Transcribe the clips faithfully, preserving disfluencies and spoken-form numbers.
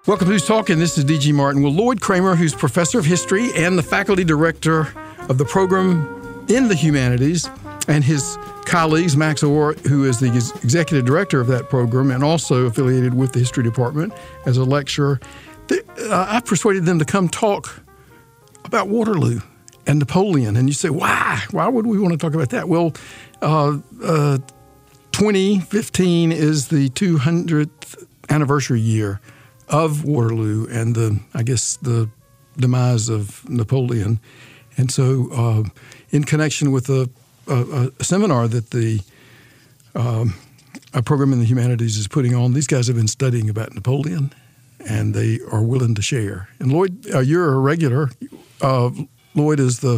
Welcome to Who's Talking. This is D G Martin. Well, Lloyd Kramer, who's professor of history and the faculty director of the program in the humanities, and his colleagues, Max Orr, who is the executive director of that program and also affiliated with the history department as a lecturer, they, uh, I persuaded them to come talk about Waterloo and Napoleon. And you say, why? Why would we want to talk about that? Well, uh, uh, twenty fifteen is the two hundredth anniversary year of Waterloo and the, I guess, the demise of Napoleon. And so uh, in connection with a, a, a seminar that the um, a program in the humanities is putting on, these guys have been studying about Napoleon, and they are willing to share. And Lloyd, uh, you're a regular. Uh, Lloyd is the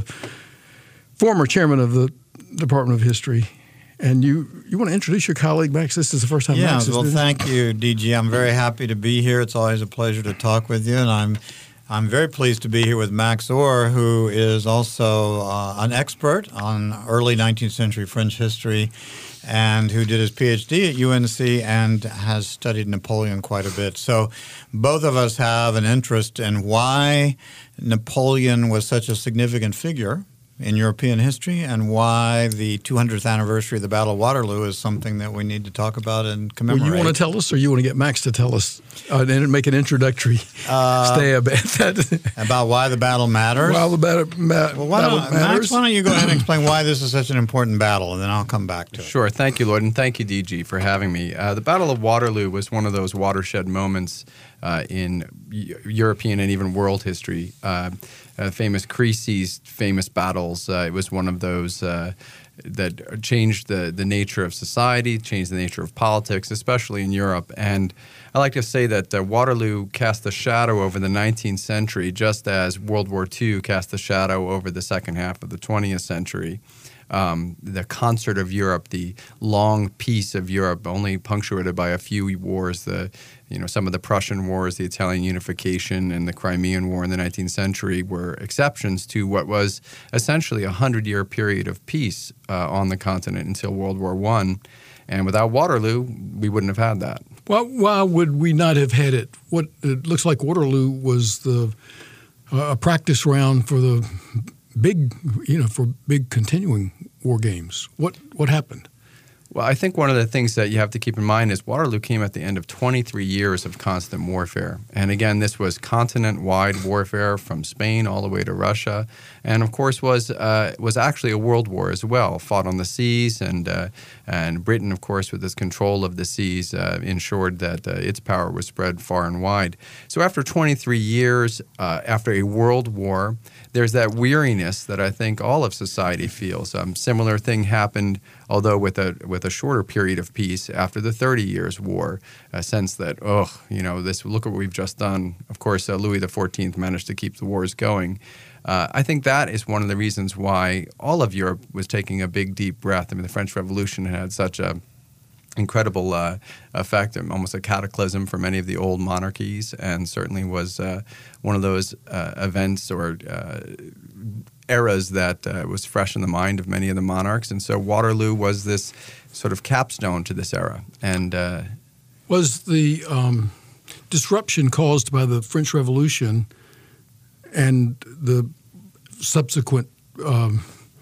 former chairman of the Department of History. And you, you want to introduce your colleague, Max? This is the first time yeah, Max has well, been. thank you, D G. I'm very happy to be here. It's always a pleasure to talk with you, and I'm I'm very pleased to be here with Max Orr, who is also uh, an expert on early nineteenth century French history and who did his P H D at U N C and has studied Napoleon quite a bit. So both of us have an interest in why Napoleon was such a significant figure in European history and why the two hundredth anniversary of the Battle of Waterloo is something that we need to talk about and commemorate. Well, you want to tell us, or you want to get Max to tell us uh, and make an introductory uh, stab at that? About why the battle matters? Why the battle, ma- well, why battle matters? matters? Max, why don't you go ahead and explain why this is such an important battle, and then I'll come back to it. Sure. Thank you, Lloyd, and thank you, D G, for having me. Uh, the Battle of Waterloo was one of those watershed moments uh, in European and even world history. Uh, Uh, famous Crecy's famous battles. Uh, it was one of those uh, that changed the, the nature of society, changed the nature of politics, especially in Europe. And I like to say that uh, Waterloo cast a shadow over the nineteenth century, just as World War Two cast a shadow over the second half of the twentieth century. Um, the concert of Europe, the long peace of Europe, only punctuated by a few wars, the you know some of the Prussian wars, the Italian unification, and the Crimean War in the nineteenth century were exceptions to what was essentially a hundred-year period of peace uh, on the continent until World War One. And without Waterloo, we wouldn't have had that. Well, why would we not have had it? What it looks like Waterloo was the uh, a practice round for the big, you know, for big continuing war games. What what happened? Well, I think one of the things that you have to keep in mind is Waterloo came at the end of twenty-three years of constant warfare. And again, this was continent-wide warfare from Spain all the way to Russia. And of course was uh, was actually a world war as well, fought on the seas. And uh, and Britain, of course, with its control of the seas, uh, ensured that uh, its power was spread far and wide. So after twenty-three years, uh, after a world war, there's that weariness that I think all of society feels. Um, similar thing happened, although with a with a shorter period of peace after the Thirty Years' War, a sense that, oh, you know, this look what we've just done. Of course, uh, Louis the fourteenth managed to keep the wars going. Uh, I think that is one of the reasons why all of Europe was taking a big, deep breath. I mean, the French Revolution had such a incredible uh, effect, almost a cataclysm for many of the old monarchies, and certainly was uh, one of those uh, events or uh, eras that uh, was fresh in the mind of many of the monarchs. And so Waterloo was this sort of capstone to this era. And uh, was the um, disruption caused by the French Revolution and the subsequent um,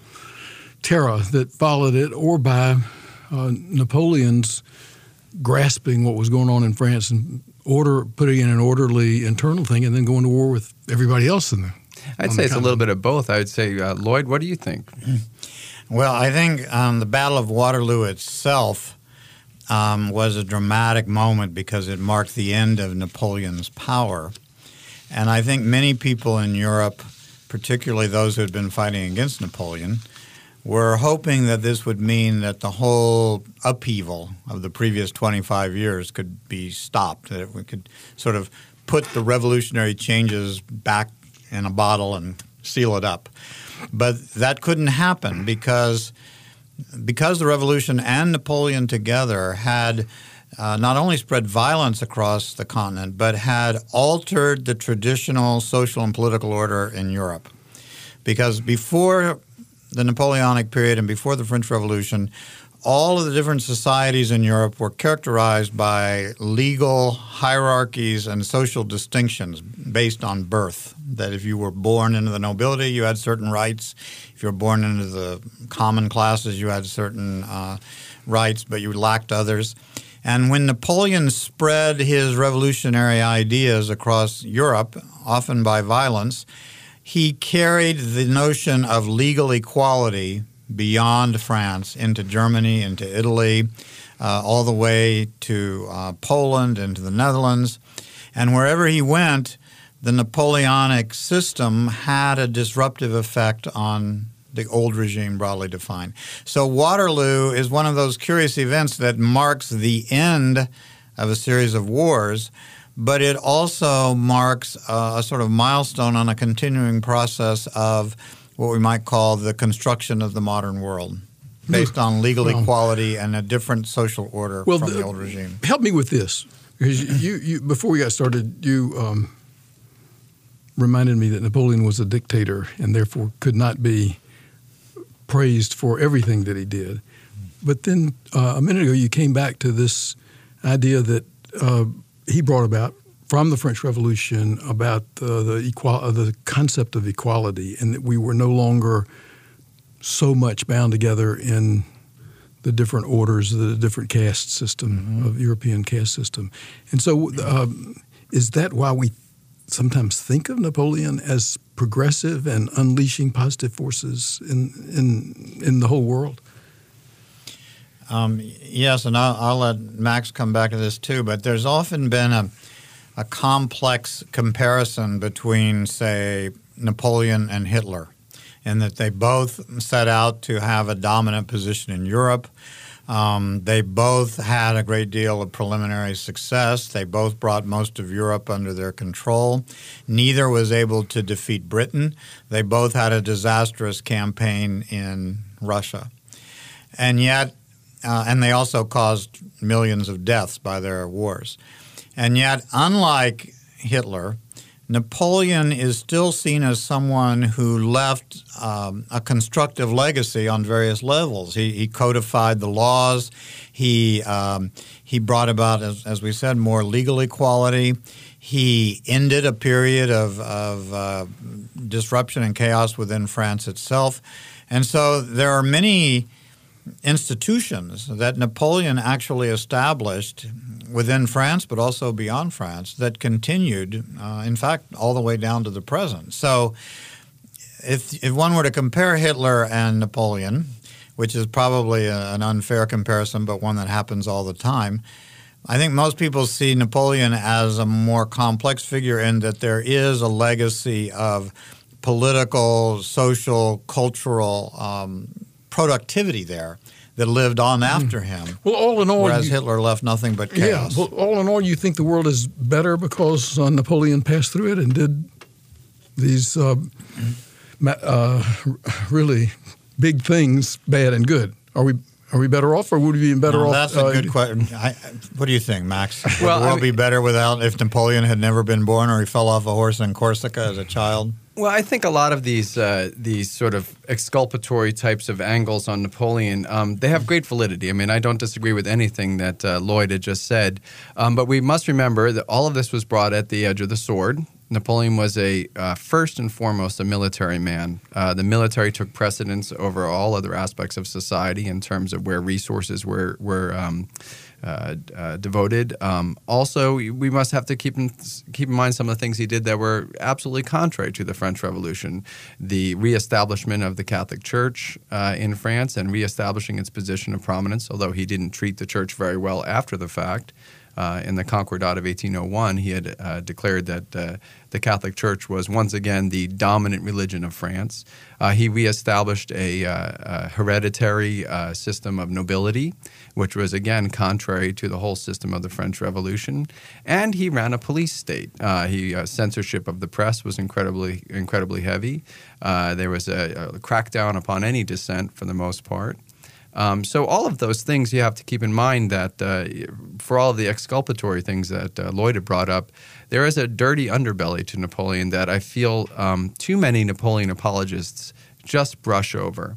terror that followed it, or by uh, Napoleon's grasping what was going on in France and order putting in an orderly internal thing, and then going to war with everybody else in there? I'd say it's a little bit of both. I would say, uh, Lloyd, what do you think? Well, I think um, the Battle of Waterloo itself um, was a dramatic moment because it marked the end of Napoleon's power. And I think many people in Europe, particularly those who had been fighting against Napoleon, were hoping that this would mean that the whole upheaval of the previous twenty-five years could be stopped, that we could sort of put the revolutionary changes back in a bottle and seal it up. But that couldn't happen because because the revolution and Napoleon together had uh, not only spread violence across the continent, but had altered the traditional social and political order in Europe. Because before the Napoleonic period and before the French Revolution, all of the different societies in Europe were characterized by legal hierarchies and social distinctions based on birth. That if you were born into the nobility, you had certain rights. If you were born into the common classes, you had certain uh, rights, but you lacked others. And when Napoleon spread his revolutionary ideas across Europe, often by violence, he carried the notion of legal equality beyond France into Germany, into Italy, uh, all the way to uh, Poland, into the Netherlands. And wherever he went, the Napoleonic system had a disruptive effect on the old regime broadly defined. So Waterloo is one of those curious events that marks the end of a series of wars, but it also marks a, a sort of milestone on a continuing process of what we might call the construction of the modern world, based on legal well, equality and a different social order well, from the, the old regime. Help me with this, because you, you before we got started, you um, reminded me that Napoleon was a dictator and therefore could not be praised for everything that he did. But then uh, a minute ago, you came back to this idea that uh, he brought about from the French Revolution about uh, the equal, uh, the concept of equality, and that we were no longer so much bound together in the different orders, the different caste system, mm-hmm. of European caste system. And so um, is that why we sometimes think of Napoleon as progressive and unleashing positive forces in in, in the whole world? Um, yes, and I'll, I'll let Max come back to this too, but there's often been a a complex comparison between, say, Napoleon and Hitler, in that they both set out to have a dominant position in Europe. Um, they both had a great deal of preliminary success. They both brought most of Europe under their control. Neither was able to defeat Britain. They both had a disastrous campaign in Russia. And yet, uh, and they also caused millions of deaths by their wars. And yet, unlike Hitler, Napoleon is still seen as someone who left um, a constructive legacy on various levels. He, he codified the laws. He um, he brought about, as, as we said, more legal equality. He ended a period of, of uh, disruption and chaos within France itself. And so there are many institutions that Napoleon actually established within France, but also beyond France, that continued, uh, in fact, all the way down to the present. So if, if one were to compare Hitler and Napoleon, which is probably a, an unfair comparison, but one that happens all the time, I think most people see Napoleon as a more complex figure in that there is a legacy of political, social, cultural um, productivity there that lived on after him. Well, all in all, whereas you, Hitler left nothing but chaos. Yeah. Well, all in all, you think the world is better because uh, Napoleon passed through it and did these uh, uh, really big things, bad and good. Are we? Are we better off, or would we be better no, off? That's a uh, good question. I, what do you think, Max? Would well, the world I mean, be better without if Napoleon had never been born, or he fell off a horse in Corsica as a child? Well, I think a lot of these uh, these sort of exculpatory types of angles on Napoleon, um, they have great validity. I mean, I don't disagree with anything that uh, Lloyd had just said. Um, but we must remember that all of this was brought at the edge of the sword. Napoleon was a uh, first and foremost a military man. Uh, the military took precedence over all other aspects of society in terms of where resources were were um, uh, uh, devoted. Um, also, we must have to keep in, keep in mind some of the things he did that were absolutely contrary to the French Revolution. The reestablishment of the Catholic Church uh, in France and reestablishing its position of prominence, although he didn't treat the church very well after the fact. Uh, in the Concordat of eighteen oh one, he had uh, declared that uh, the Catholic Church was once again the dominant religion of France. Uh, he reestablished a, uh, a hereditary uh, system of nobility, which was again contrary to the whole system of the French Revolution. And he ran a police state. Uh, he uh, censorship of the press was incredibly, incredibly heavy. Uh, there was a, a crackdown upon any dissent for the most part. Um, so all of those things you have to keep in mind that uh, for all of the exculpatory things that uh, Lloyd had brought up, there is a dirty underbelly to Napoleon that I feel um, too many Napoleon apologists just brush over.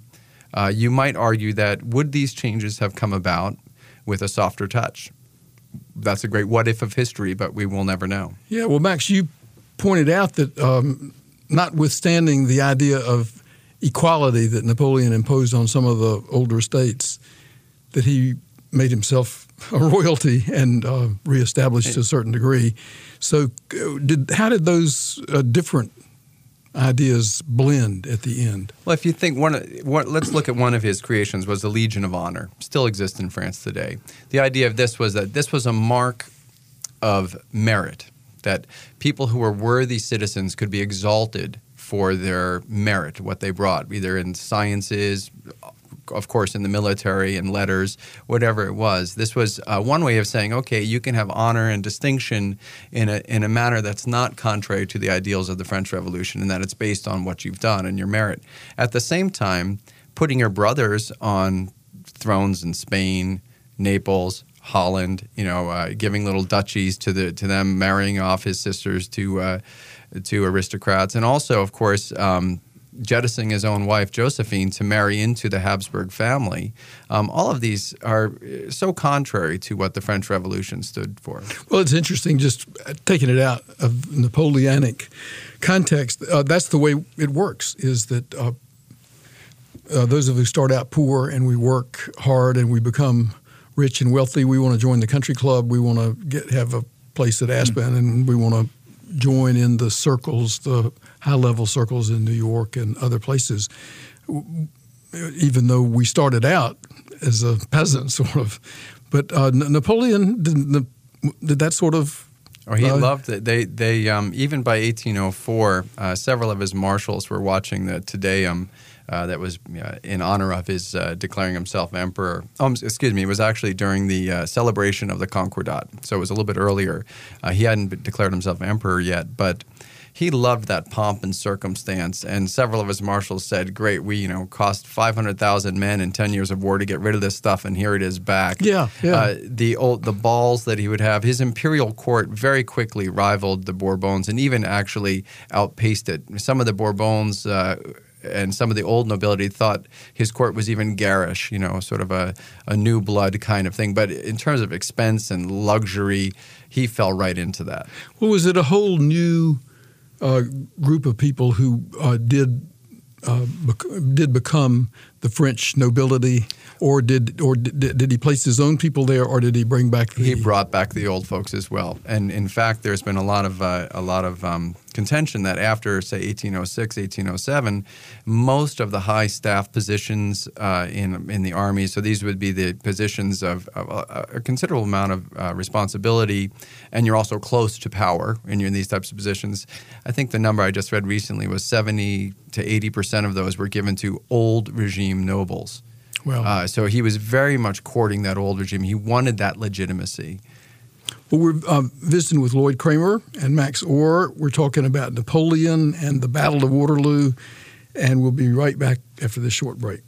Uh, you might argue that would these changes have come about with a softer touch? That's a great what if of history, but we will never know. Yeah, well, Max, you pointed out that um, notwithstanding the idea of equality that Napoleon imposed on some of the older states, that he made himself a royalty and uh, reestablished to a certain degree. So did how did those uh, different ideas blend at the end? Well, if you think one, what, let's look at one of his creations was the Legion of Honor. Still exists in France today. The idea of this was that this was a mark of merit, that people who were worthy citizens could be exalted for their merit, what they brought, either in sciences, of course, in the military and letters, whatever it was. This was uh, one way of saying, okay, you can have honor and distinction in a in a manner that's not contrary to the ideals of the French Revolution, and that it's based on what you've done and your merit. At the same time, putting your brothers on thrones in Spain, Naples, Holland, you know, uh, giving little duchies to the to them, marrying off his sisters to uh, to aristocrats, and also, of course, um, jettisoning his own wife, Josephine, to marry into the Habsburg family. Um, all of these are so contrary to what the French Revolution stood for. Well, it's interesting, just taking it out of Napoleonic context, uh, that's the way it works, is that uh, uh, those of us who start out poor and we work hard and we become rich and wealthy, we want to join the country club, we want to get have a place at Aspen, mm-hmm. and we want to join in the circles, the high-level circles in New York and other places, even though we started out as a peasant, sort of. But uh, Napoleon, did, did that sort of... Oh, he uh, loved it. They, they, um, even by eighteen oh four, uh, several of his marshals were watching the Te Deum uh, that was uh, in honor of his uh, declaring himself emperor. Oh, excuse me, it was actually during the uh, celebration of the Concordat, so it was a little bit earlier. Uh, he hadn't declared himself emperor yet, but he loved that pomp and circumstance, and several of his marshals said, great, we, you know, cost five hundred thousand men in ten years of war to get rid of this stuff, and here it is back. Yeah, yeah. Uh, the old, the balls that he would have, his imperial court very quickly rivaled the Bourbons and even actually outpaced it. Some of the Bourbons uh, and some of the old nobility thought his court was even garish, you know, sort of a, a new blood kind of thing. But in terms of expense and luxury, he fell right into that. Well, was it a whole new Uh, group of people who uh, did uh, bec- did become the French nobility, or did or did, did he place his own people there, or did he bring back the? He brought back the old folks as well, and in fact, there's been a lot of uh, a lot of um, contention that after, say, eighteen oh six, eighteen oh seven, most of the high staff positions uh, in in the army, so these would be the positions of, of a, a considerable amount of uh, responsibility, and you're also close to power, and you're in these types of positions. I think the number I just read recently was seventy to eighty percent of those were given to old regime nobles. Well, uh, so he was very much courting that old regime. He wanted that legitimacy. Well, we're uh, visiting with Lloyd Kramer and Max Ohr. We're talking about Napoleon and the Battle of Waterloo, and we'll be right back after this short break.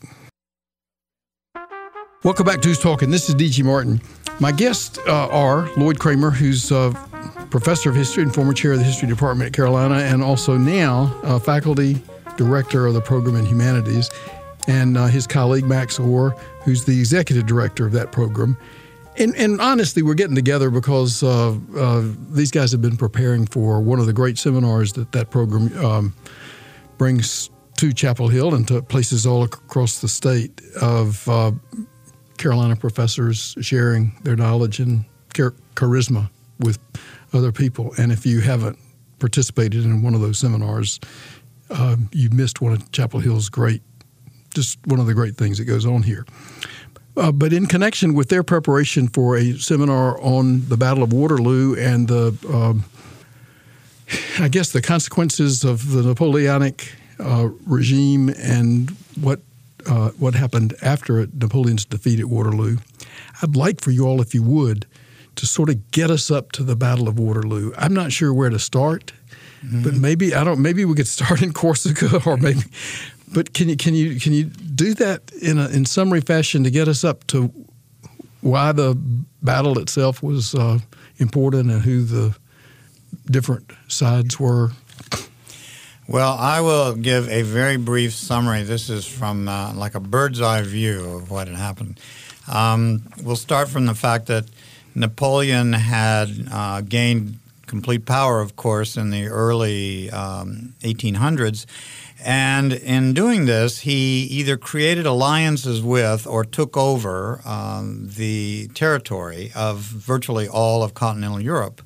Welcome back to Who's Talking. This is D G Martin. My guests uh, are Lloyd Kramer, who's a professor of history and former chair of the history department at Carolina, and also now uh, faculty director of the program in humanities, and uh, his colleague Max Ohr, who's the executive director of that program. And, and honestly, we're getting together because uh, uh, these guys have been preparing for one of the great seminars that that program um, brings to Chapel Hill and to places all across the state of uh, Carolina professors sharing their knowledge and char- charisma with other people. And if you haven't participated in one of those seminars, uh, you've missed one of Chapel Hill's great, just one of the great things that goes on here. Uh, but in connection with their preparation for a seminar on the Battle of Waterloo and the, um, I guess, the consequences of the Napoleonic uh, regime and what uh, what happened after Napoleon's defeat at Waterloo, I'd like for you all, if you would, to sort of get us up to the Battle of Waterloo. I'm not sure where to start, mm-hmm. but maybe I don't. Maybe we could start in Corsica, or maybe. But can you can you can you do that in a in summary fashion to get us up to why the battle itself was uh, important and who the different sides were? Well, I will give a very brief summary. This is from uh, like a bird's eye view of what had happened. Um, we'll start from the fact that Napoleon had uh, gained complete power, of course, in the early um, eighteen hundreds. And in doing this, he either created alliances with or took over um, the territory of virtually all of continental Europe.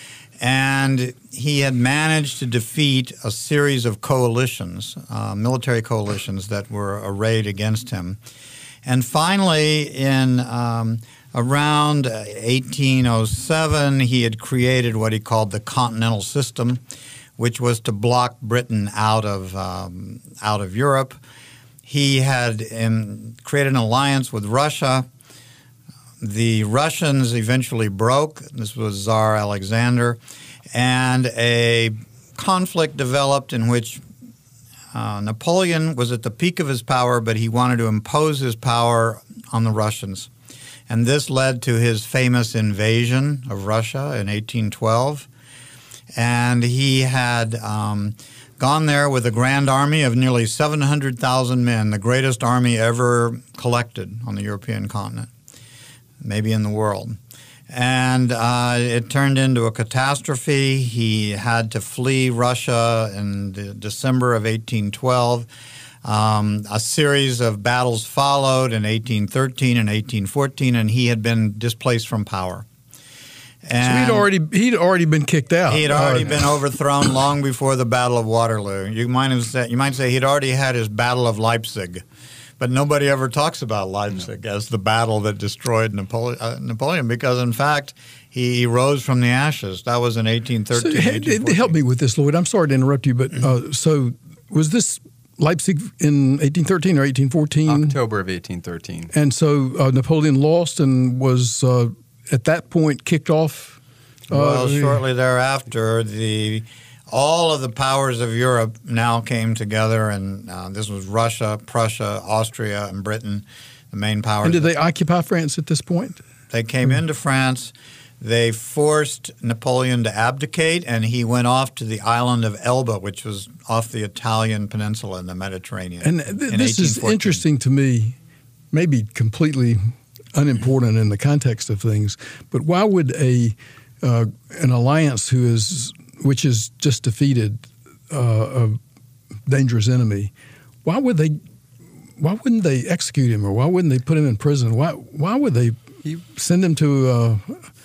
And he had managed to defeat a series of coalitions, uh, military coalitions that were arrayed against him. And finally, in um, around eighteen oh seven, he had created what he called the Continental System, which was to block Britain out of um, out of Europe. He had um, created an alliance with Russia. The Russians eventually broke. This was Tsar Alexander. And a conflict developed in which uh, Napoleon was at the peak of his power, but he wanted to impose his power on the Russians. And this led to his famous invasion of Russia in eighteen twelve. And he had um, gone there with a grand army of nearly seven hundred thousand men, the greatest army ever collected on the European continent, maybe in the world. And uh, it turned into a catastrophe. He had to flee Russia in the December of eighteen twelve. Um, a series of battles followed in eighteen thirteen and eighteen fourteen, and he had been displaced from power. And so he'd already he'd already been kicked out. He'd already uh, been overthrown long before the Battle of Waterloo. You might have said, you might say he'd already had his Battle of Leipzig, but nobody ever talks about Leipzig no. as the battle that destroyed Napoleon, uh, Napoleon because, in fact, he rose from the ashes. That was in eighteen thirteen. So, eighteen help me with this, Lloyd. I'm sorry to interrupt you, but uh, so was this Leipzig in eighteen thirteen or eighteen fourteen? October of eighteen thirteen. And so uh, Napoleon lost and was uh, at that point kicked off? Uh, well, shortly thereafter, the all of the powers of Europe now came together, and uh, this was Russia, Prussia, Austria, and Britain, the main powers. And did they occupy France at this point? They came mm-hmm. into France. They forced Napoleon to abdicate, and he went off to the island of Elba, which was off the Italian peninsula in the Mediterranean. And th- this is interesting to me, maybe completely unimportant in the context of things, but why would a uh, an alliance who is which is just defeated uh, a dangerous enemy, why would they? Why wouldn't they execute him, or why wouldn't they put him in prison? Why Why would they send him to? Uh,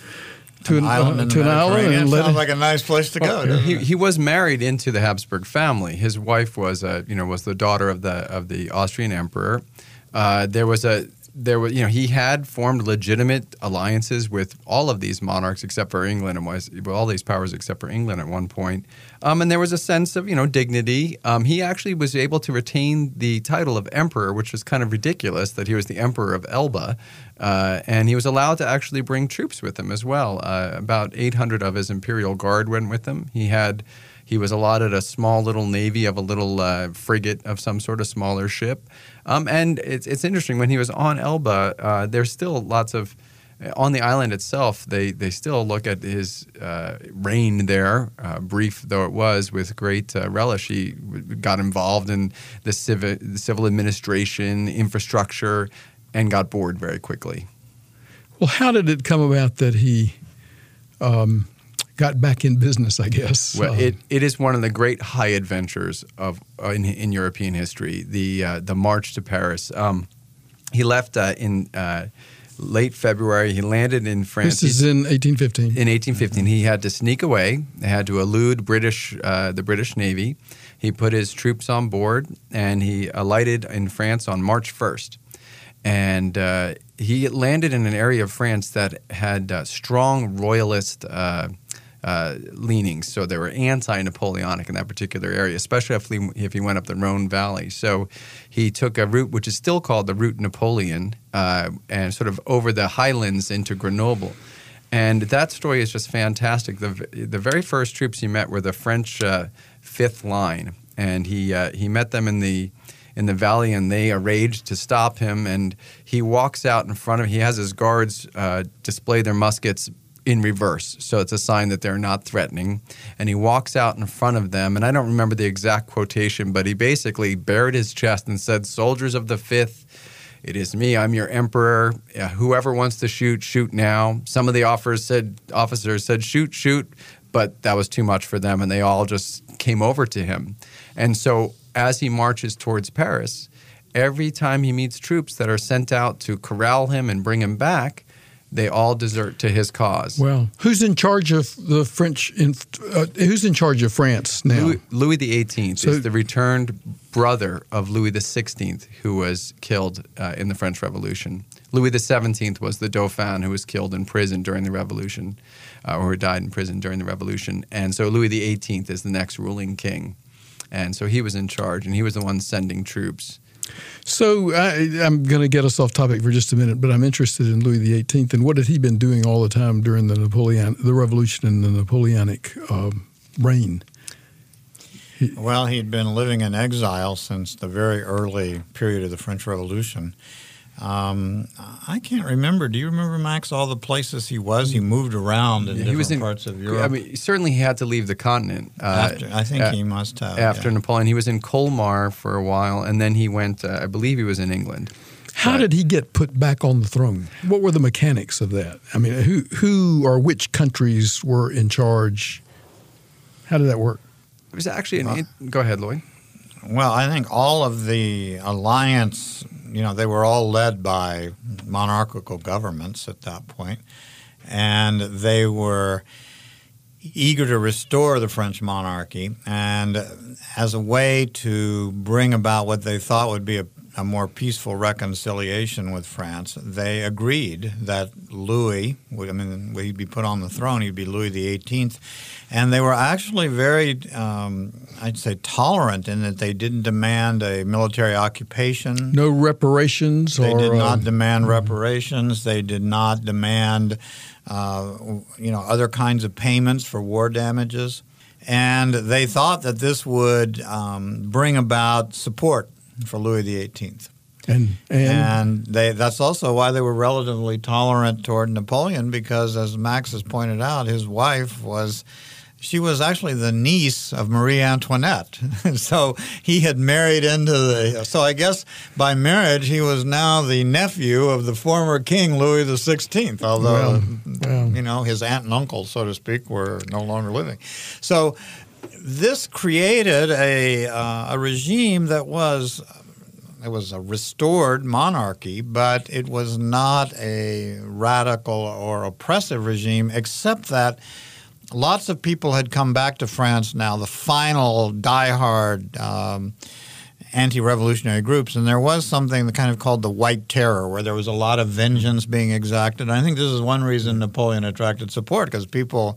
To an, an island, uh, in to an island, and sounds let like a nice place to go. Well, he, he was married into the Habsburg family. His wife was a, you know, was the daughter of the of the Austrian emperor. Uh, there was a there was you know he had formed legitimate alliances with all of these monarchs except for England, and was well, all these powers except for England at one point. Um, and there was a sense of you know dignity. Um, he actually was able to retain the title of emperor, which was kind of ridiculous that he was the emperor of Elba. Uh, and he was allowed to actually bring troops with him as well. Uh, about eight hundred of his imperial guard went with him. He had, he was allotted a small little navy of a little uh, frigate of some sort of smaller ship. Um, and it's it's interesting, when he was on Elba, uh, there's still lots of, on the island itself, they, they still look at his uh, reign there, uh, brief though it was, with great uh, relish. He got involved in the civil, the civil administration, infrastructure, and got bored very quickly. Well, how did it come about that he um, got back in business, I guess? Well, uh, it, it is one of the great high adventures of uh, in, in European history, the uh, the march to Paris. Um, he left uh, in uh, late February. He landed in France. This is in eighteen fifteen. In eighteen fifteen. Mm-hmm. He had to sneak away. They had to elude British uh, the British Navy. He put his troops on board, and he alighted in France on March first. And uh, he landed in an area of France that had uh, strong royalist uh, uh, leanings. So they were anti-Napoleonic in that particular area, especially if he, if he went up the Rhone Valley. So he took a route which is still called the Route Napoleon, uh, and sort of over the highlands into Grenoble. And that story is just fantastic. The, the very first troops he met were the French uh, Fifth Line, and he uh, he met them in the in the valley, and they arranged to stop him, and he walks out in front of, he has his guards uh, display their muskets in reverse. So it's a sign that they're not threatening. And he walks out in front of them, and I don't remember the exact quotation, but he basically bared his chest and said, "Soldiers of the Fifth, it is me. I'm your emperor. Uh, whoever wants to shoot, shoot now." Some of the officers said, officers said, "Shoot, shoot," but that was too much for them, and they all just came over to him. And so as he marches towards Paris, every time he meets troops that are sent out to corral him and bring him back, they all desert to his cause. Well, who's in charge of the French? In, uh, who's in charge of France now? Louis, Louis the eighteenth So- is the returned brother of Louis the sixteenth, who was killed uh, in the French Revolution. Louis the seventeenth was the Dauphin, who was killed in prison during the Revolution, uh, or who died in prison during the Revolution. And so Louis the eighteenth is the next ruling king. And so he was in charge, and he was the one sending troops. So I, I'm going to get us off topic for just a minute, but I'm interested in Louis the eighteenth and what had he been doing all the time during the Napoleon, the Revolution and the Napoleonic um, reign? He, Well, he'd been living in exile since the very early period of the French Revolution. Um, I can't remember. Do you remember, Max, all the places he was? He moved around in he different was in parts of Europe. I mean, certainly he had to leave the continent. Uh, after, I think uh, he must have. After yeah. Napoleon. He was in Colmar for a while, and then he went, uh, I believe he was in England. how did he get put back on the throne? What were the mechanics of that? I mean, who who or which countries were in charge? How did that work? It was actually an... Go ahead, Lloyd. Well, I think all of the alliance, you know, they were all led by monarchical governments at that point, and they were eager to restore the French monarchy. And as a way to bring about what they thought would be a, a more peaceful reconciliation with France, they agreed that Louis, would, I mean, he'd be put on the throne, he'd be Louis the eighteenth. And they were actually very, um, I'd say, tolerant in that they didn't demand a military occupation. No reparations? They or, did not uh, demand reparations. They did not demand, uh, you know, other kinds of payments for war damages. And they thought that this would um, bring about support for Louis the eighteenth. And, and, And they, that's also why they were relatively tolerant toward Napoleon, because, as Max has pointed out, his wife was... She was actually the niece of Marie Antoinette. So he had married into the... So I guess by marriage, he was now the nephew of the former king, Louis the sixteenth, although, Well, well. you know, his aunt and uncle, so to speak, were no longer living. So this created a, uh, a regime that was... It was a restored monarchy, but it was not a radical or oppressive regime, except that lots of people had come back to France now, the final diehard um, anti-revolutionary groups, and there was something that kind of called the White Terror, where there was a lot of vengeance being exacted. And I think this is one reason Napoleon attracted support, because people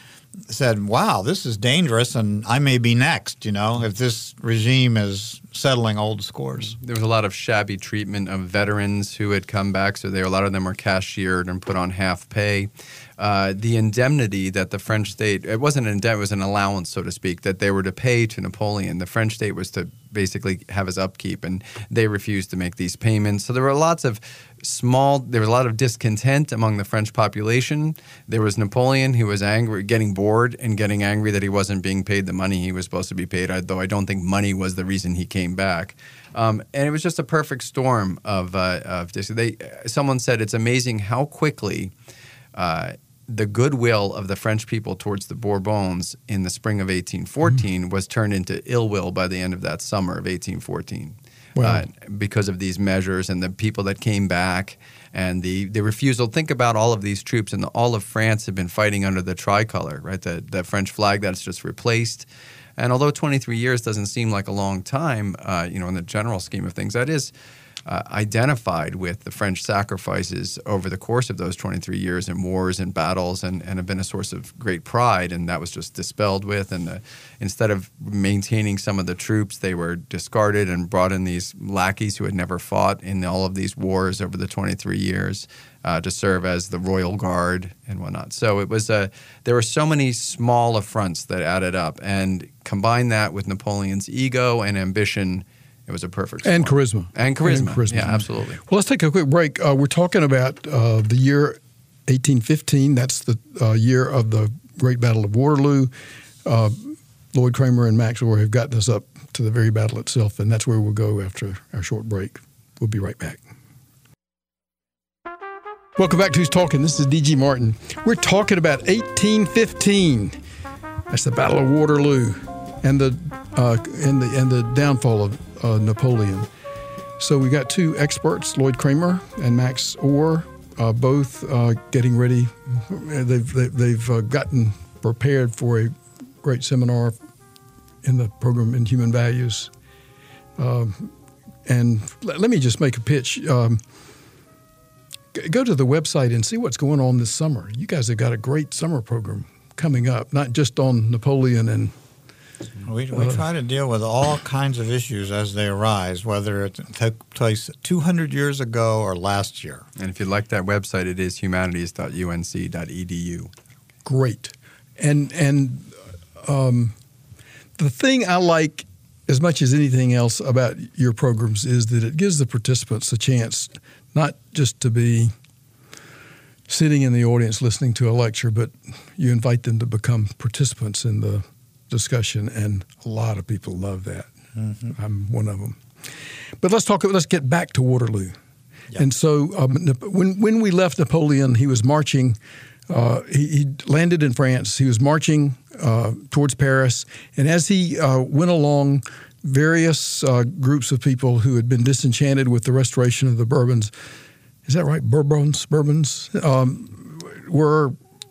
said, wow, this is dangerous, and I may be next, you know, if this regime is settling old scores. There was a lot of shabby treatment of veterans who had come back, so they, a lot of them were cashiered and put on half pay. Uh, the indemnity that the French state, it wasn't an indemnity, it was an allowance, so to speak, that they were to pay to Napoleon. The French state was to basically have his upkeep, and they refused to make these payments. So there were lots of small, there was a lot of discontent among the French population. There was Napoleon, who was angry, getting bored and getting angry that he wasn't being paid the money he was supposed to be paid, though I don't think money was the reason he came back. Um, and it was just a perfect storm of, uh, of this. They, someone said it's amazing how quickly uh, the goodwill of the French people towards the Bourbons in the spring of eighteen fourteen mm-hmm. was turned into ill will by the end of that summer of eighteen fourteen. Wow. Uh, because of these measures and the people that came back and the, the refusal. Think about all of these troops, and the, all of France have been fighting under the tricolor, right? The, the French flag that's just replaced. And although twenty-three years doesn't seem like a long time, uh, you know, in the general scheme of things, that is uh, identified with the French sacrifices over the course of those twenty-three years in wars and battles, and, and have been a source of great pride. And that was just dispelled with. And the, instead of maintaining some of the troops, they were discarded and brought in these lackeys who had never fought in all of these wars over the twenty-three years. Uh, to serve as the royal guard and whatnot. So it was a, there were so many small affronts that added up, and combine that with Napoleon's ego and ambition, it was a perfect storm. And charisma. And charisma. And charisma. Yeah, absolutely. Well, let's take a quick break. Uh, we're talking about uh, the year eighteen fifteen. That's the uh, year of the Great Battle of Waterloo. Uh, Lloyd Kramer and Max Orr have gotten us up to the very battle itself, and that's where we'll go after our short break. We'll be right back. Welcome back to Who's Talking. This is D G Martin. We're talking about eighteen fifteen. That's the Battle of Waterloo and the uh, and the and the downfall of uh, Napoleon. So we got two experts, Lloyd Kramer and Max Orr, uh, both uh, getting ready. They've they've uh, gotten prepared for a great seminar in the program in human values. Um, and let, let me just make a pitch. Um, go to the website and see what's going on this summer. You guys have got a great summer program coming up, not just on Napoleon and We, we try to deal with all kinds of issues as they arise, whether it took place two hundred years ago or last year. And if you like that website, it is humanities dot u n c dot e d u. Great. And and um, the thing I like as much as anything else about your programs is that it gives the participants a chance not just to be sitting in the audience listening to a lecture, but you invite them to become participants in the discussion, and a lot of people love that. Mm-hmm. I'm one of them. But let's talk. Let's get back to Waterloo. Yep. And so, um, when when we left Napoleon, he was marching. Uh, he, he landed in France. He was marching uh, towards Paris, and as he uh, went along, various uh, groups of people who had been disenchanted with the restoration of the Bourbons. Is that right? Bourbons, Bourbons um, were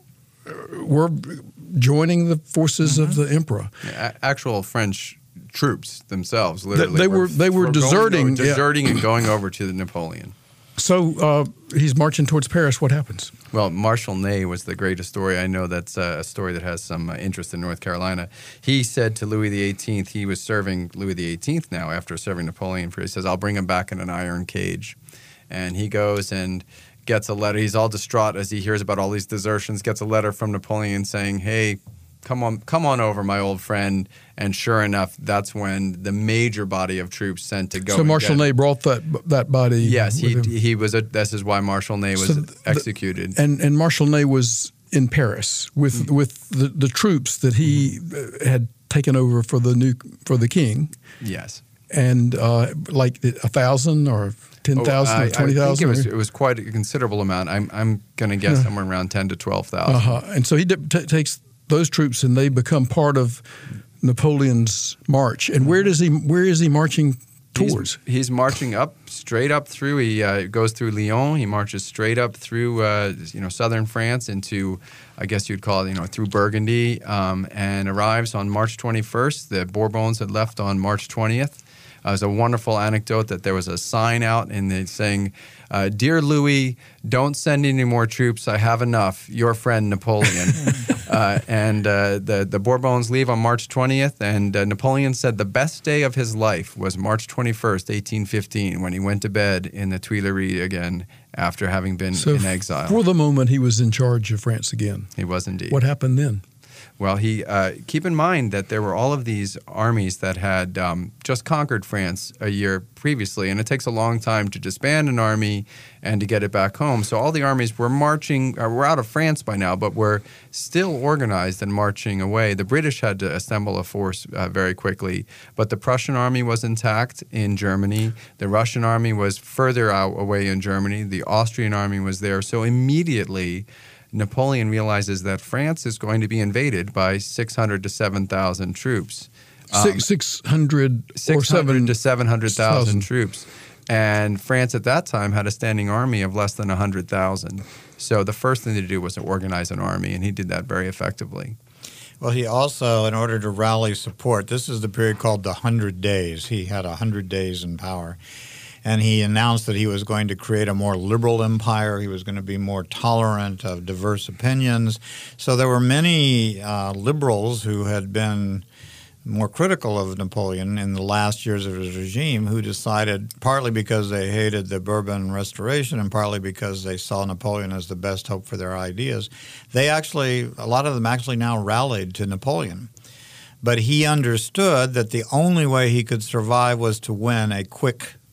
were. joining the forces mm-hmm. of the emperor. Yeah, actual French troops themselves, literally. They, they were they were, were deserting, over, deserting yeah. and going over to the Napoleon. So uh, he's marching towards Paris. What happens? Well, Marshal Ney was the greatest story. I know that's uh, a story that has some uh, interest in North Carolina. He said to Louis the eighteenth, he was serving Louis the eighteenth now after serving Napoleon. For he says, "I'll bring him back in an iron cage," and he goes and gets a letter. He's all distraught as he hears about all these desertions, gets a letter from Napoleon saying, "Hey, come on come on over, my old friend." And sure enough, that's when the major body of troops sent to go. So Marshal Ney brought that that body. Yes, he him. he was. A, this is why Marshal Ney was so the, executed. And and Marshal Ney was in Paris with mm-hmm. with the, the troops that he mm-hmm. had taken over for the new for the king. Yes, and uh, like a thousand or ten thousand oh, or twenty thousand. It was it was quite a considerable amount. I'm I'm going to guess yeah. somewhere around ten to twelve thousand. Uh-huh. And so he d- t- takes those troops and they become part of Napoleon's march. And where does he? Where is he marching towards? He's, he's marching up, straight up through. He uh, goes through Lyon. He marches straight up through, uh, you know, southern France into, I guess you'd call it, you know, through Burgundy, um, and arrives on March twenty-first. The Bourbons had left on March twentieth. Uh, there's a wonderful anecdote that there was a sign out and they saying, uh, "Dear Louis, don't send any more troops. I have enough. Your friend Napoleon." uh, and uh, the the Bourbons leave on March twentieth, and uh, Napoleon said the best day of his life was March twenty-first, eighteen fifteen, when he went to bed in the Tuileries again after having been so in exile. For the moment, he was in charge of France again. He was indeed. What happened then? Well, he uh, keep in mind that there were all of these armies that had um, just conquered France a year previously, and it takes a long time to disband an army and to get it back home. So all the armies were marching, uh, were out of France by now, but were still organized and marching away. The British had to assemble a force uh, very quickly, but the Prussian army was intact in Germany. The Russian army was further out away in Germany. The Austrian army was there. So immediately Napoleon realizes that France is going to be invaded by six hundred to seven thousand troops. Um, six hundred or seven to seven hundred thousand troops. And France at that time had a standing army of less than one hundred thousand. So the first thing to do was to organize an army, and he did that very effectively. Well, he also, in order to rally support, this is the period called the Hundred Days. He had one hundred days in power. And he announced that he was going to create a more liberal empire. He was going to be more tolerant of diverse opinions. So there were many uh, liberals who had been more critical of Napoleon in the last years of his regime who decided, partly because they hated the Bourbon Restoration and partly because they saw Napoleon as the best hope for their ideas, they actually, a lot of them actually now rallied to Napoleon. But he understood that the only way he could survive was to win a quick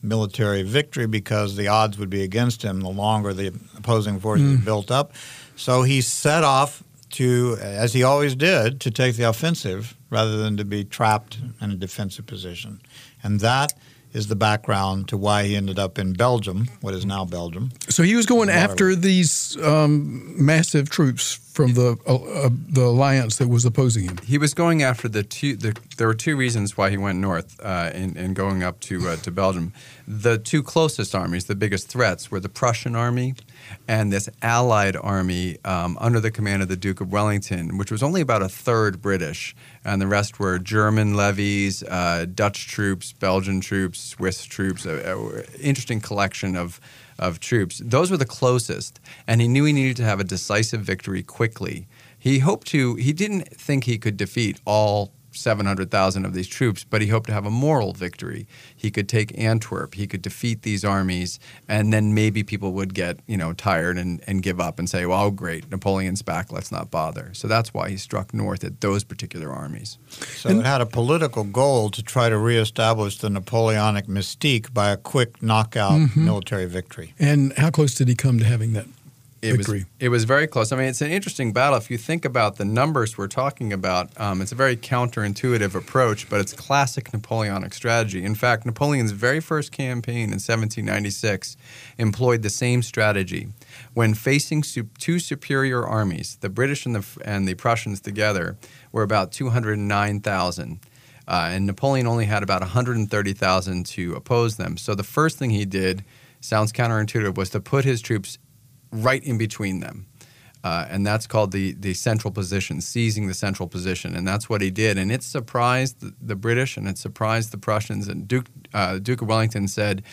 military victory because the odds would be against him the longer the opposing forces mm. built up. So he set off to, as he always did, to take the offensive rather than to be trapped in a defensive position. And that is the background to why he ended up in Belgium, what is now Belgium. So he was going after these um, massive troops from the uh, uh, the alliance that was opposing him. He was going after the two. The, there were two reasons why he went north uh, in, in going up to uh, to Belgium. The two closest armies, the biggest threats, were the Prussian army and this allied army um, under the command of the Duke of Wellington, which was only about a third British, and the rest were German levies, uh, Dutch troops, Belgian troops, Swiss troops. An interesting collection of of troops. Those were the closest, and he knew he needed to have a decisive victory quickly. He hoped to, he didn't think he could defeat all seven hundred thousand of these troops, but he hoped to have a moral victory. He could take Antwerp, he could defeat these armies, and then maybe people would get, you know, tired and, and give up and say, well, great, Napoleon's back, let's not bother. So that's why he struck north at those particular armies. So and, it had a political goal to try to reestablish the Napoleonic mystique by a quick knockout mm-hmm. military victory. And how close did he come to having that It victory? was, it was very close. I mean, it's an interesting battle. If you think about the numbers we're talking about, um, it's a very counterintuitive approach, but it's classic Napoleonic strategy. In fact, Napoleon's very first campaign in seventeen ninety-six employed the same strategy. When facing su- two superior armies, the British and the, and the Prussians together were about two hundred nine thousand. Uh, and Napoleon only had about one hundred thirty thousand to oppose them. So the first thing he did, sounds counterintuitive, was to put his troops right in between them. Uh, and that's called the the central position, seizing the central position. And that's what he did. And it surprised the, the British and it surprised the Prussians. And Duke, uh, Duke of Wellington said,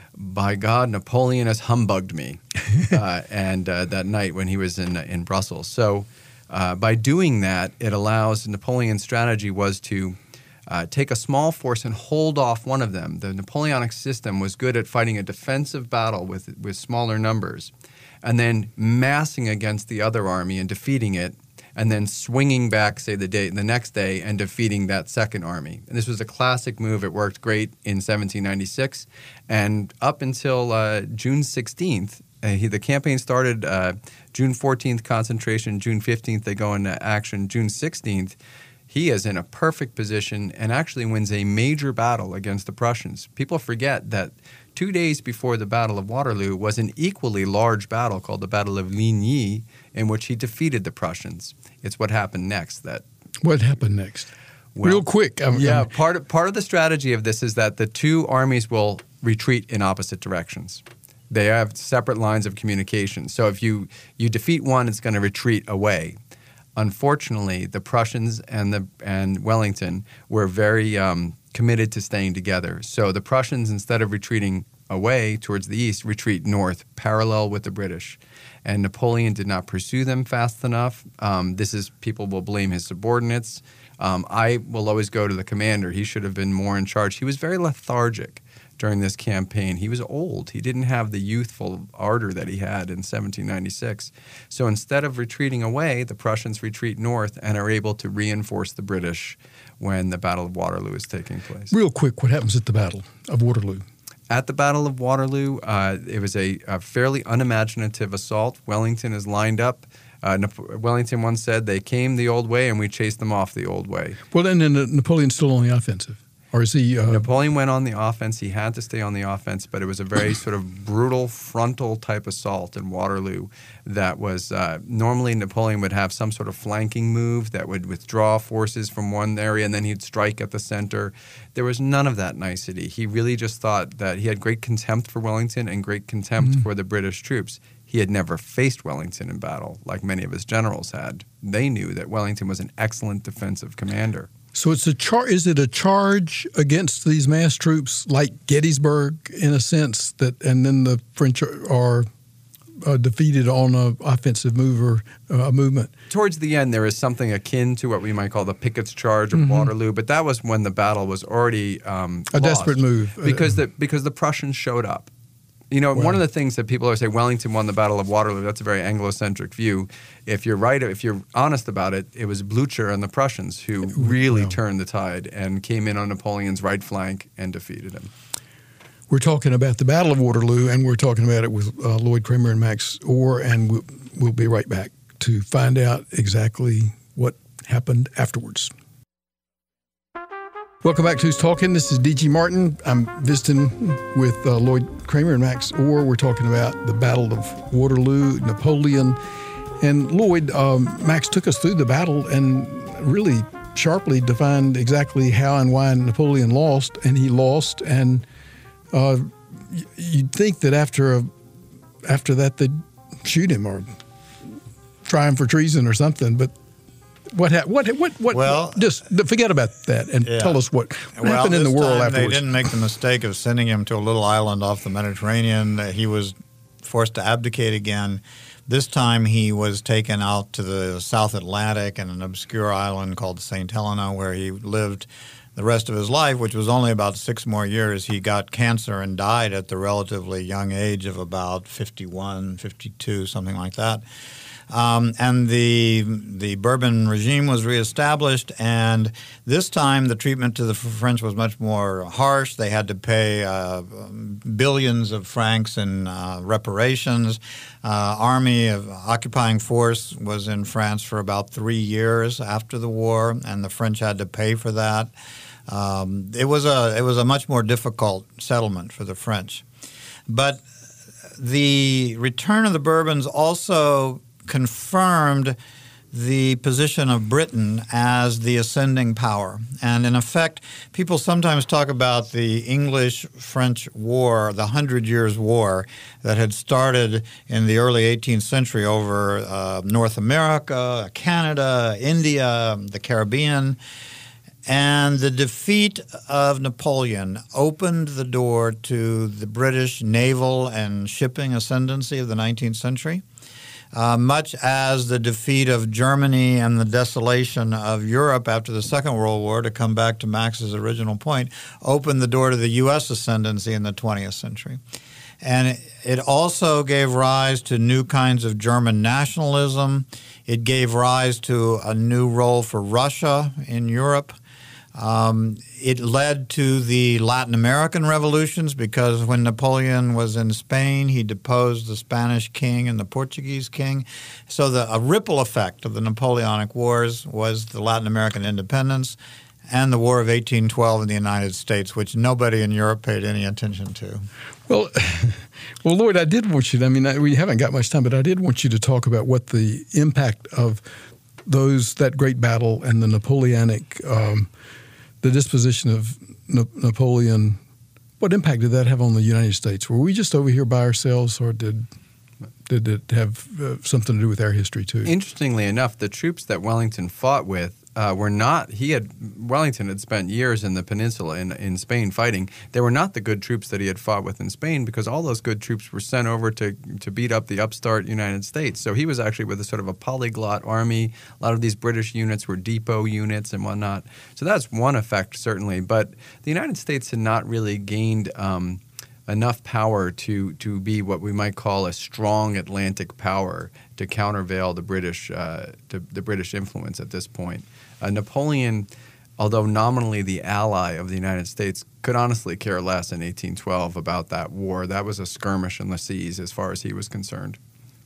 by God, Napoleon has humbugged me. uh, and uh, that night when he was in, in Brussels. So uh, by doing that, it allows, Napoleon's strategy was to Uh, take a small force and hold off one of them. The Napoleonic system was good at fighting a defensive battle with with smaller numbers, and then massing against the other army and defeating it, and then swinging back, say, the day the next day and defeating that second army. And this was a classic move. It worked great in seventeen ninety-six, and up until uh, June sixteenth, uh, he, the campaign started uh, June fourteenth, concentration. June fifteenth, they go into action. June sixteenth, he is in a perfect position and actually wins a major battle against the Prussians. People forget that two days before the Battle of Waterloo was an equally large battle called the Battle of Ligny, in which he defeated the Prussians. It's what happened next that... What happened next? Well, Real quick. I'm, yeah, I'm, part of, part of the strategy of this is that the two armies will retreat in opposite directions. They have separate lines of communication. So if you, you defeat one, it's going to retreat away. Unfortunately, the Prussians and the and Wellington were very um, committed to staying together. So the Prussians, instead of retreating away towards the east, retreat north, parallel with the British. And Napoleon did not pursue them fast enough. Um, this is, people will blame his subordinates. Um, I will always go to the commander. He should have been more in charge. He was very lethargic during this campaign. He was old. He didn't have the youthful ardor that he had in seventeen ninety-six. So instead of retreating away, the Prussians retreat north and are able to reinforce the British when the Battle of Waterloo is taking place. Real quick, what happens at the Battle of Waterloo? At the Battle of Waterloo, uh, it was a, a fairly unimaginative assault. Wellington is lined up. Uh, Nap- Wellington once said, they came the old way and we chased them off the old way. Well, then, then Napoleon's still on the offensive. Or is he? Uh... Napoleon went on the offense. He had to stay on the offense, but it was a very sort of brutal frontal type assault in Waterloo that was uh, normally Napoleon would have some sort of flanking move that would withdraw forces from one area and then he'd strike at the center. There was none of that nicety. He really just thought that he had great contempt for Wellington and great contempt mm-hmm. for the British troops. He had never faced Wellington in battle like many of his generals had. They knew that Wellington was an excellent defensive commander. So it's a char- is it a charge against these mass troops like Gettysburg in a sense that, and then the French are, are uh, defeated on an offensive move or uh, a movement? Towards the end, there is something akin to what we might call the Pickett's Charge of mm-hmm. Waterloo, but that was when the battle was already um, a lost desperate move because the because the Prussians showed up. You know, wow. One of the things that people always say, Wellington won the Battle of Waterloo, that's a very Anglo-centric view. If you're right, if you're honest about it, it was Blücher and the Prussians who really wow. turned the tide and came in on Napoleon's right flank and defeated him. We're talking about the Battle of Waterloo, and we're talking about it with uh, Lloyd Kramer and Max Orr, and we'll, we'll be right back to find out exactly what happened afterwards. Welcome back to Who's Talking. This is D G Martin. I'm visiting with uh, Lloyd Kramer and Max Orr. We're talking about the Battle of Waterloo, Napoleon. And Lloyd, um, Max took us through the battle and really sharply defined exactly how and why Napoleon lost, and he lost. And uh, you'd think that after a, after that they'd shoot him or try him for treason or something, but What happened? What, what, what, well, just forget about that and yeah. tell us what, what well, happened in the world time afterwards. They didn't make the mistake of sending him to a little island off the Mediterranean. He was forced to abdicate again. This time he was taken out to the South Atlantic and an obscure island called Saint Helena, where he lived the rest of his life, which was only about six more years. He got cancer and died at the relatively young age of about fifty-one, fifty-two, something like that. Um, and the the Bourbon regime was reestablished, and this time the treatment to the French was much more harsh. They had to pay uh, billions of francs in uh, reparations. Uh, army of occupying force was in France for about three years after the war, and the French had to pay for that. Um, it was a it was a much more difficult settlement for the French, but the return of the Bourbons also confirmed the position of Britain as the ascending power. And in effect, people sometimes talk about the English-French War, the Hundred Years' War, that had started in the early eighteenth century over uh, North America, Canada, India, the Caribbean. And the defeat of Napoleon opened the door to the British naval and shipping ascendancy of the nineteenth century. Uh, much as the defeat of Germany and the desolation of Europe after the Second World War, to come back to Max's original point, opened the door to the U S ascendancy in the twentieth century. And it also gave rise to new kinds of German nationalism. It gave rise to a new role for Russia in Europe. Um, it led to the Latin American revolutions, because when Napoleon was in Spain, he deposed the Spanish king and the Portuguese king. So the a ripple effect of the Napoleonic Wars was the Latin American independence and the War of eighteen twelve in the United States, which nobody in Europe paid any attention to. Well, well, Lloyd, I did want you to, I mean, I, we haven't got much time, but I did want you to talk about what the impact of those, that great battle and the Napoleonic um, the disposition of Na- Napoleon, what impact did that have on the United States? Were we just over here by ourselves, or did did it have uh, something to do with our history too? Interestingly enough, the troops that Wellington fought with uh, were not. He had Wellington had spent years in the peninsula in in Spain fighting. They were not the good troops that he had fought with in Spain, because all those good troops were sent over to to beat up the upstart United States. So he was actually with a sort of a polyglot army. A lot of these British units were depot units and whatnot. So that's one effect, certainly. But the United States had not really gained um, enough power to to be what we might call a strong Atlantic power to countervail the British uh, to the British influence at this point. Uh, Napoleon, although nominally the ally of the United States, could honestly care less in eighteen twelve about that war. That was a skirmish in the seas as far as he was concerned.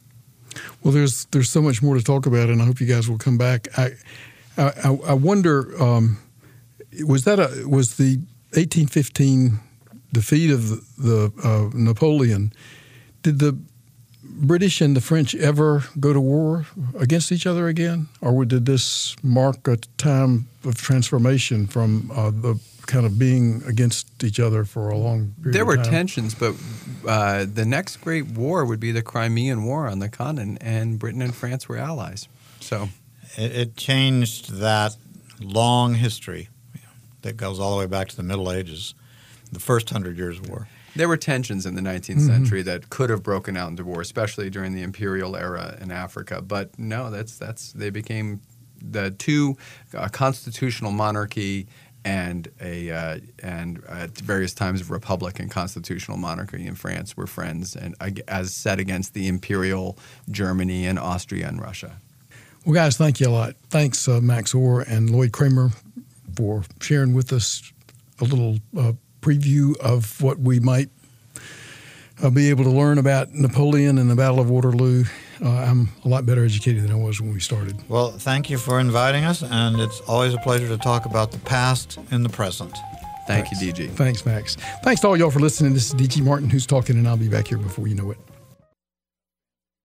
Well, there's there's so much more to talk about, and I hope you guys will come back. I I, I wonder, um, was that a was the eighteen fifteen defeat of the, the uh, Napoleon? Did the British and the French ever go to war against each other again, or did this mark a time of transformation from uh, the kind of being against each other for a long period There were of time? tensions, but uh, the next great war would be the Crimean War on the continent, and Britain and France were allies. So It, it changed that long history that goes all the way back to the Middle Ages, the first Hundred Years' War. there were tensions in the nineteenth Mm-hmm. century that could have broken out into war, especially during the imperial era in Africa. But no, that's that's they became the two uh, constitutional monarchy and a uh, and at various times republic and constitutional monarchy in France were friends, and uh, as set against the imperial Germany and Austria and Russia. Well, guys, thank you a lot. Thanks, uh, Max Orr and Lloyd Kramer, for sharing with us a little uh, preview of what we might uh, be able to learn about Napoleon and the Battle of Waterloo. Uh, I'm a lot better educated than I was when we started. Well, thank you for inviting us, and it's always a pleasure to talk about the past and the present. Thank Thanks. you, D G. Thanks, Max. Thanks to all y'all for listening. This is D G Martin who's talking, and I'll be back here before you know it.